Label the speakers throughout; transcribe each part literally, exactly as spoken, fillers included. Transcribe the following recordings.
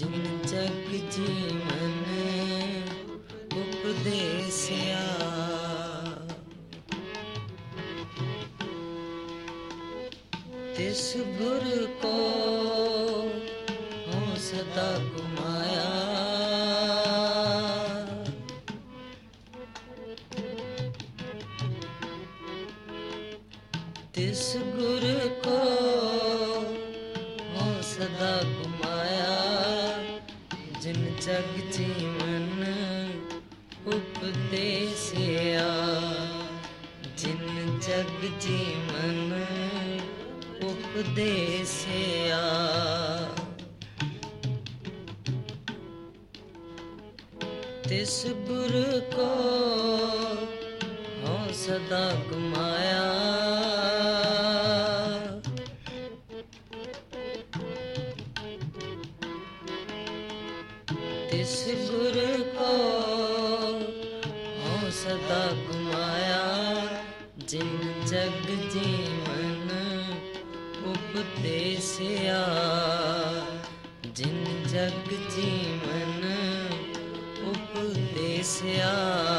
Speaker 1: जिन जग जीवन उपदेसिया तिस गुर को हों सदा घुमाया। तिस गुर को हों सदा घुमाया। जिन जग जीवन उपदेसिया जिन जग जीवन उपदेसिया। तिस गुर को हों सदा घुमाया। तिस गुर को हों सदा घुमाया। जिन जग जीवन उपदेसिया जिन जग जीवन उपदेसिया।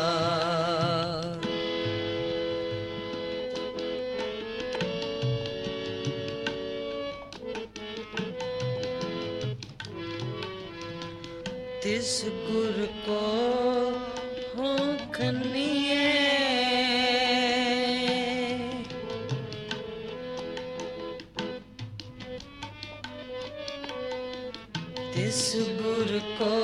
Speaker 1: तिस गुर को हों खनिए तिस गुर को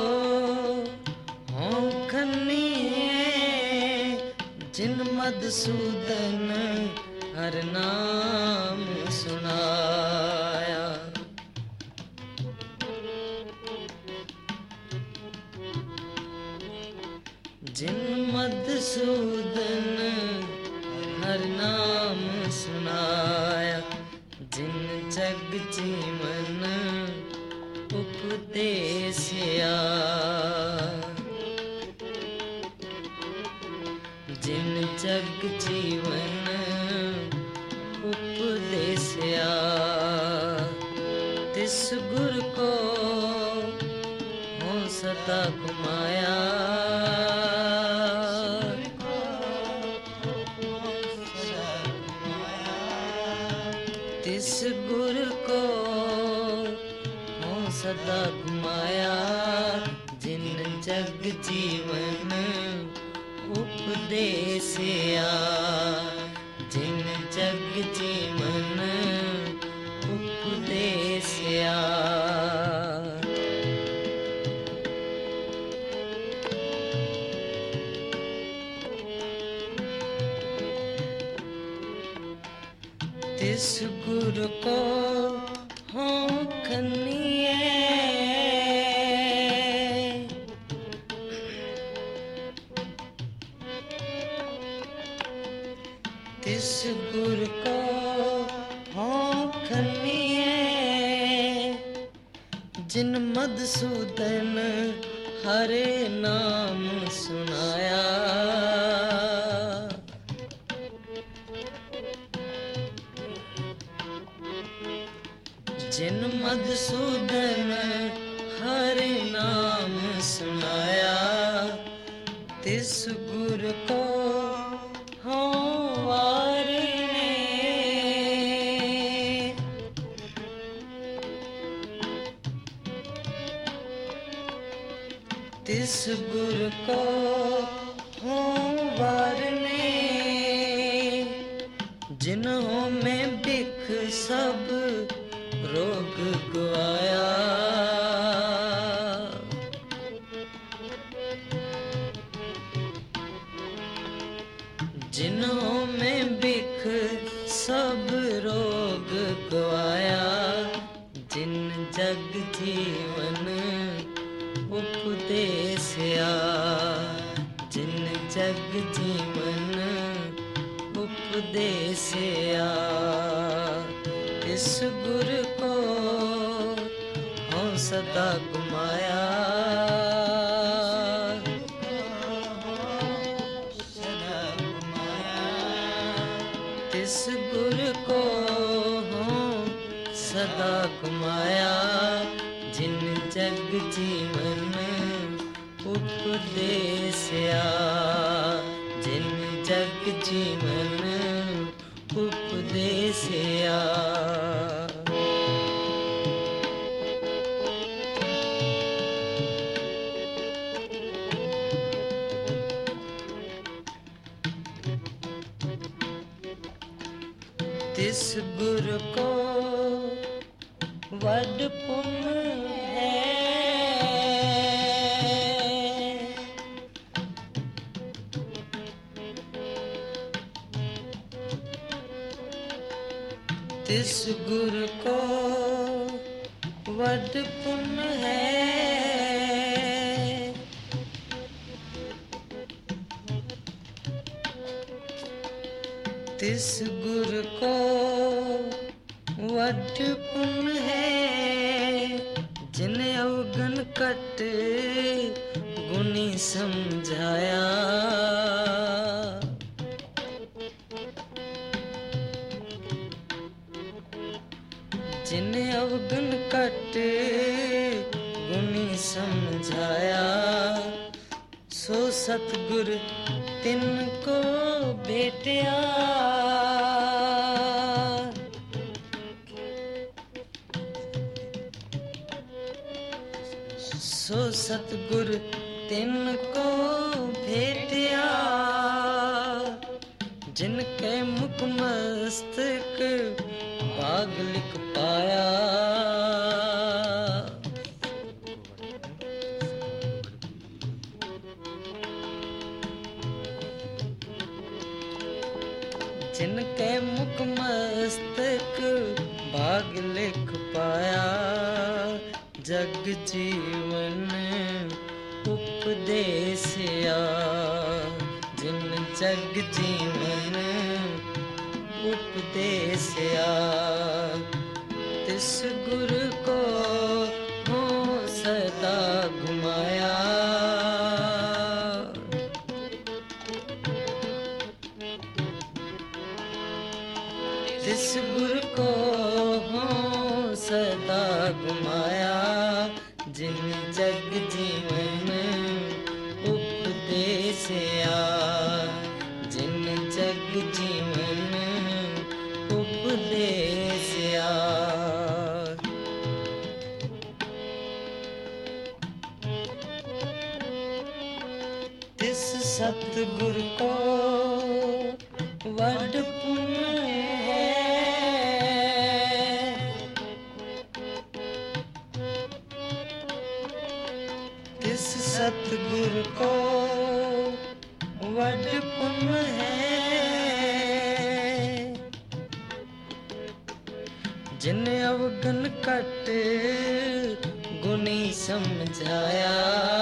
Speaker 1: हों खनिए। जिन मधुसूदन हर नाम सुनाया। जिन मधुसूदन हर नाम सुनाया। जिन जग जीवन उपदेसिया जिन जग जीवन उपदेसिया। तिस गुर को हों सदा घुमाया। तिस गुर को हों सदा घुमाया। जिन जग जीवन उपदेसिया जिन जग जीवन उपदेसिया। तिस गुर को हों खनिए तिस गुर को हों खनिए। जिन मधुसूदन हरे नाम सुनाया। जिन मधुसूदन हरे नाम सुनाया। तिस गुर को हों वारने। तिस गुर को हों वारने। जिन्हों में बिख सब रोग गवाया। जिन्हों में बिख सब रोग गवाया। जिन जग जीवन उपदेसिया जिन जग जीवन उपदेसिया। तिस गुर को हों सदा घुमाया। तिस गुर को हों सदा घुमाया। जिन जग जीवन उपदेसिया, जिन जग जीवन उपदेसिया। तिस गुरु को वड पुण्य है, तिस गुरु को वड पुण्य है। तिस गुरु को वड पुण्य है, जिन अवगुण कट गुणी समझाया। जिन अवगुण कट गुणी समझाया, सो सतगुर तिनको भेटिया। सो सतगुर तिनको भेटिया, जिनके मुख मस्तक भाग लिख पाया। जिनके मुख मस्तक भाग लिख पाया, जग जीवन उपदेसिया। जिन जग जीवन उपदेसिया, तिस गुरु को हो सदा घुमाया। तिस गुरु को हो सदा घुमाया, जिन जग जीवन उपदेसिया। जिन जग जीवन उपदेसिया। तिस सतगुरु को वड पुण्य है, तिस सतगुरु को वड पुण्य है, जिन अवगुण कट गुणी समझाया।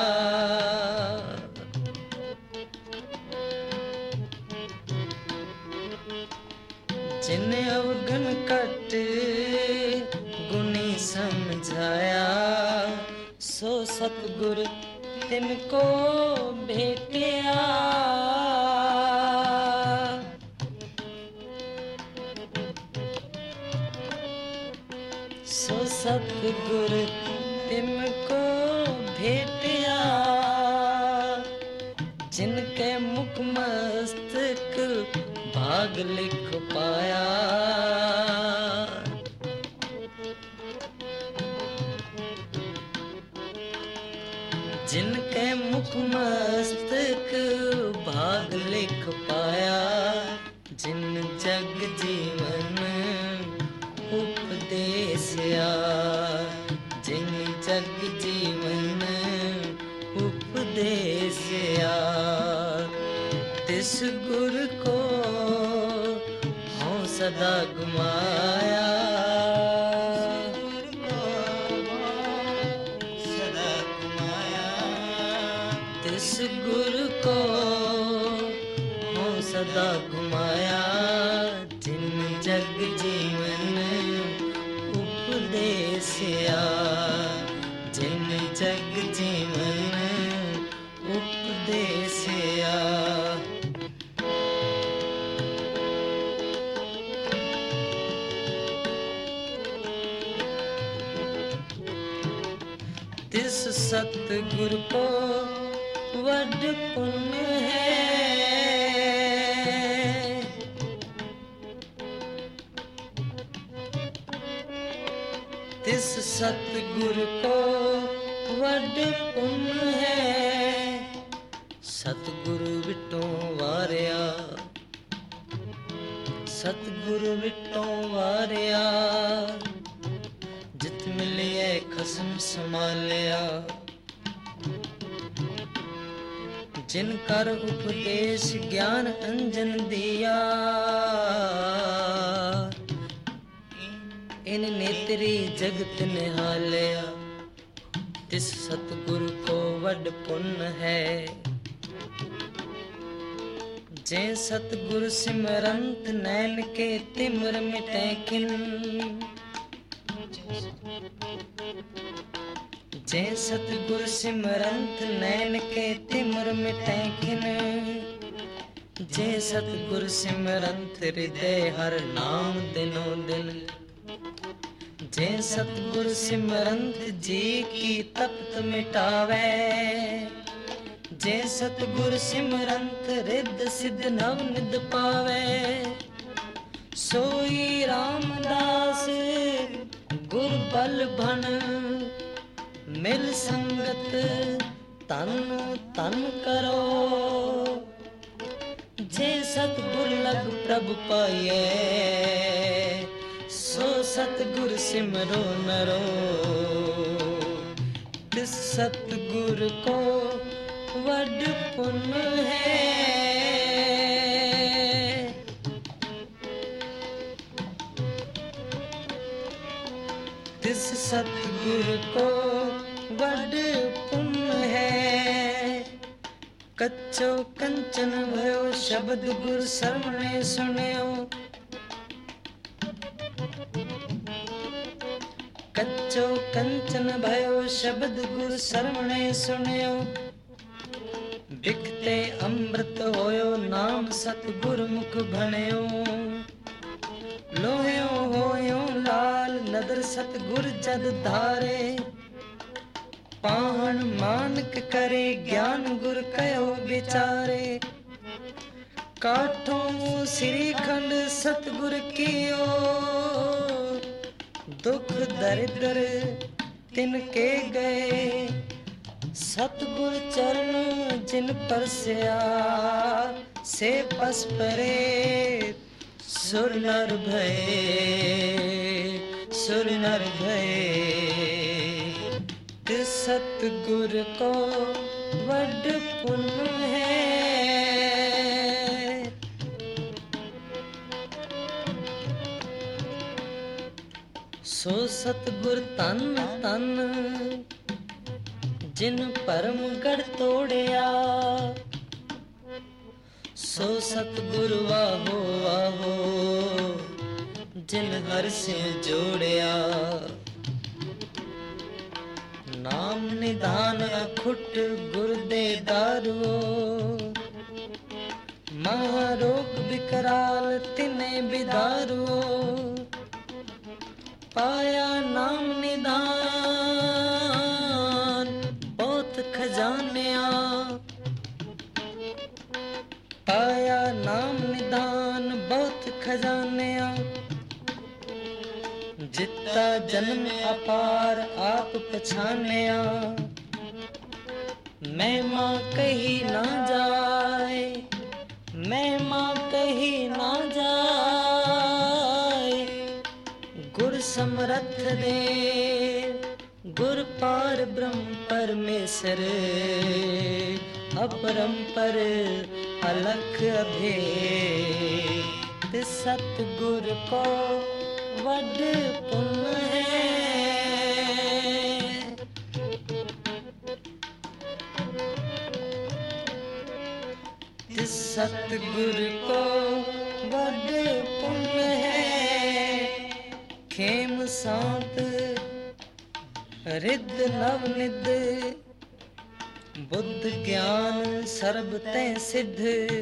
Speaker 1: जिन अवगुण कट गुणी समझाया, सो सतगुर तिनको भेटिया। सो सतगुर तिनको भेटिया, जिनके मुख मस्तक भाग लिख पाया। जिनके मुख मस्तक भाग लिख पाया, जिन जग जीवन उपदेसिया। जिन जग जीवन उपदेसिया, तिस गुरु को हों सदा घुमाया। तिस गुरु को हों सदा घुमाया, जिन जग जीवन उपदेसिया। जिन जग जीवन उपदेसिया। तिस सतगुर को वड पुण्य है। तिस सतगुर को वड पुण्य है। सतगुरु विटों वारिया, सतगुरु विटों वारिया, जित मिलिए खसम संभालिया। जिन कर उपदेश ज्ञान अंजन दिया, इन नेत्री जगत निहालिया। तिस सतगुरु को वड पुण्य है। जे सतगुरु सिमरंत नैन के तिमिर मिटै खिन। जे सतगुरु सिमरंत नैन के तिमिर मिटै खिन। जे सतगुरु सिमरंत हृदय हर नाम दिनो दिन। जे सतगुरु सिमरंत जी की तपत मिटावे। जे सतगुरु सिमरंत रिद्ध सिद्ध नव निध पावे। सोई रामदास गुर बल भन। मिल संगत तन तन करो। जे सतगुर लग प्रभु पाइए। सो सतगुर सिमरो नरो। तिस सतगुर को वड पुण्य है। तिस सतगुर को वड पुण्य है। कच्चो कंचन भयो शब्द गुर सरवणे सुनियो। कच्चो कंचन भयो शब्द गुर सरवणे सुनियो। बिकते अमृत होयो नाम सतगुर मुख भणियो। लोहियो होयो लाल नदर सतगुर जद धारे। पाहन मानक करे ज्ञान गुर कयो विचारे। काठों श्रीखंड सतगुर कियो। दुख दरिद्र तिनके गए। सतगुर चरण जिन परस्या। से पस परे सुर नर भय। सुर नर भय। तिस सतगुर को वड पुण्य है। सो सतगुर तन तन जिन परम गढ़ तोड़िया। सो सतगुर वाहो वाहो जिन हर से जोड़िया। नाम निधान अखुट गुर दे दारुओ। महारोग विकराल तिने बिदारुओ। पाया नाम निधान बहुत खजानिया। पाया नाम निधान बहुत खजानिया। जितना जन्म अपार आप पछानिया। महिमा कही ना जाए। महिमा कही ना जाए। गुर समर्थ दे गुर पार ब्रह्म परमेश्वर। अपरंपर अलख अभेद। सतगुर को वड पुण्य है। तिस सतगुर को वड पुण्य है। खेम सांत रिद्ध नव निध। बुद्ध ज्ञान सर्ब तै सिद्ध।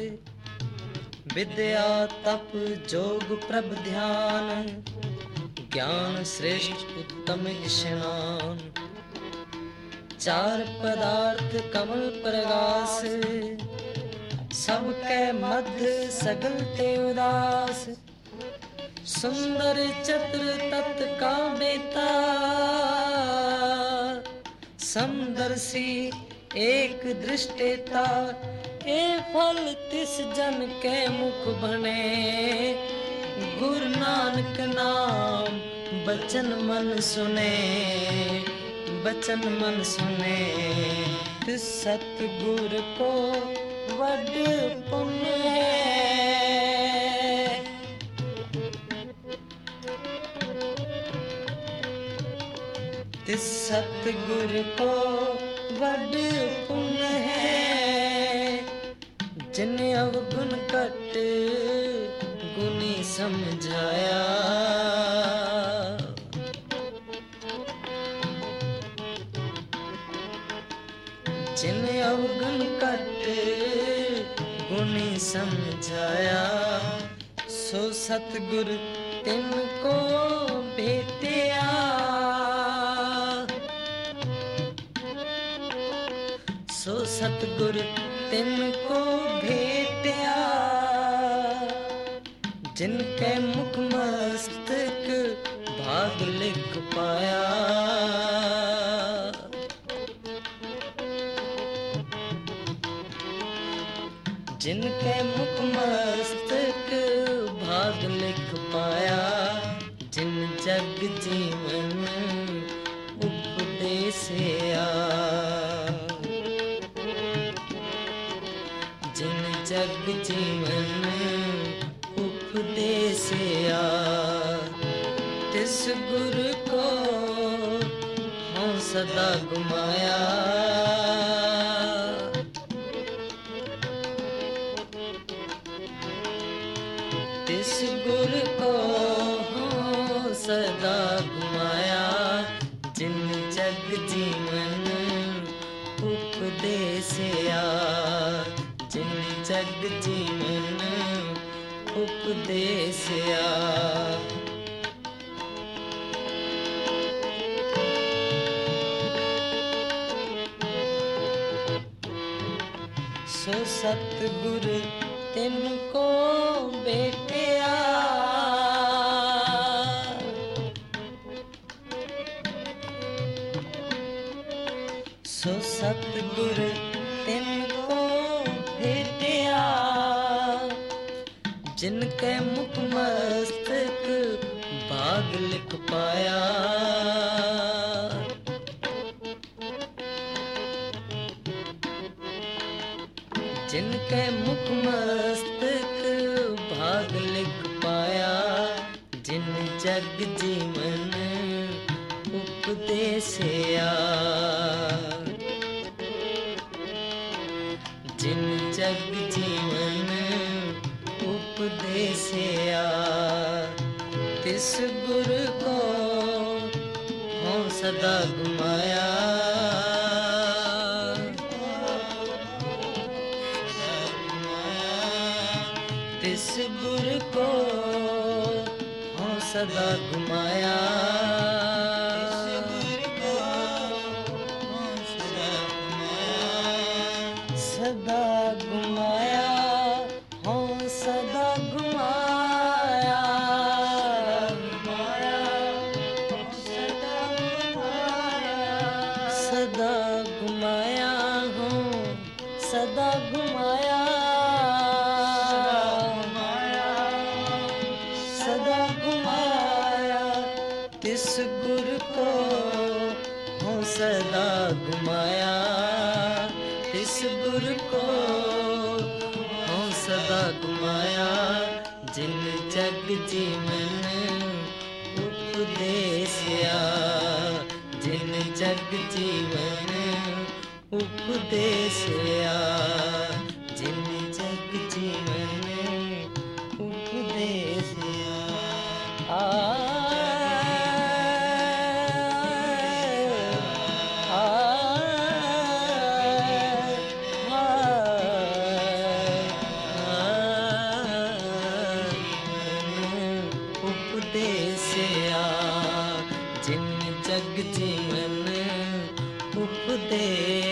Speaker 1: विद्या तप जोग प्रभ ध्यान। ज्ञान श्रेष्ठ उत्तम स्नान। चार पदार्थ कमल प्रगास, सबके मध्य सगल ते उदास। सुंदर चतुर तत् का बेता, समदर्शी एक दृष्टेता। ए फल तिस जन के मुख बने, गुरु नानक नाम बचन मन सुने, बचन मन सुने। तिस सतगुर को वड पुण्य है, तिस सतगुर को वड पुण्य है। जिन अवगुण कट गुनी समझाया, जिन अवगुण कट गुनी समझाया। सो सतगुर तिनको भेटिया, सो सतगुर तिनको भेटिया। जिनके मुख मस्तक भाग लिख पाया, जिनके मुख मस्तक भाग लिख पाया। जिन जग जीवन उपदेसिया, जिन जग जीवन उपदेसिया। तिस गुरु को हों सदा गुमाया, तिस गुरु को हों सदा गुमाया। जिन जग जीवन उपदेसिया, जिन जग जीवन उपदेसिया। सो सतगुर तिनको भेटिया, सो सतगुर तिनको भेटिया। जिनके मुख मस्तक भाग लिख पाया, जिनके मुख मस्तक भाग लिख पाया। जिन जग जीवन उपदेसिया, जिन जग जीवन उपदेसिया। तिस गुरु को हों सदा गुमाया, तिस गुरु को हों सदा गुमाया। सदा गुमाया, हों सदा गुमाया, सदा गुमाया, हों सदा गुमाया, सदा गुमाया। तिस गुरु को हों सदा गुमाया, तिस गुरु को हों सदा गुमाया। जिन जग जीवन उपदेसिया, जिन जग जीवन उपदेसिया, जिन जग जीवन उपदेसिया। आ उपदेसिया, जिन जग जीवन उपदेश।